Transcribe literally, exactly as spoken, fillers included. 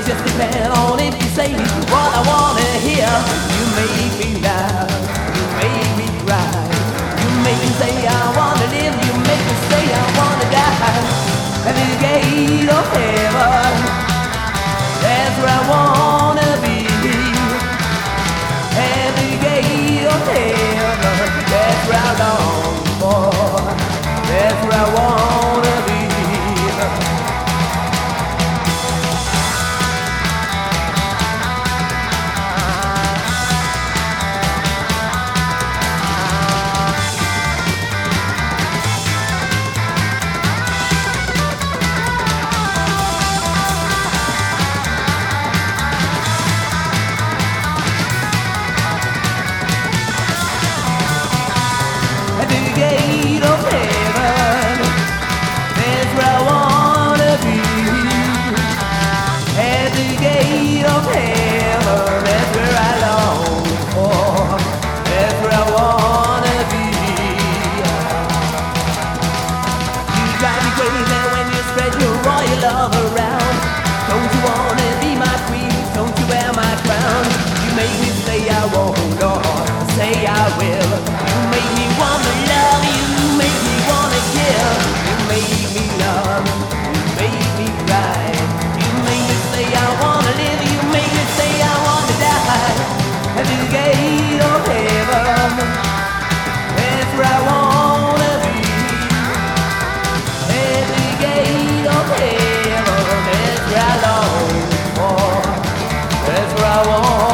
just depend on if you say what I wanna hear. You make me laugh, you make me cry, you make me say I wanna live, you make me say I wanna die. At the gate of heaven, that's where I wanna be. At the gate of heaven, that's where I long for, that's where I wanna be. At the gate of heaven, that's where I wanna be. At the gate of heaven, that's where I long for, that's where I wanna be. You drive me crazy when you spread your royal love around. Don't you wanna be my queen? Don't you wear my crown? You make me say I won't, or say I will. You make me wanna love you, make me wanna give. You make me love, you make me cry. You make me say I wanna live, you make me say I wanna die. At the gate of heaven, that's where I wanna be. At the gate of heaven, that's where I long for, that's where I want.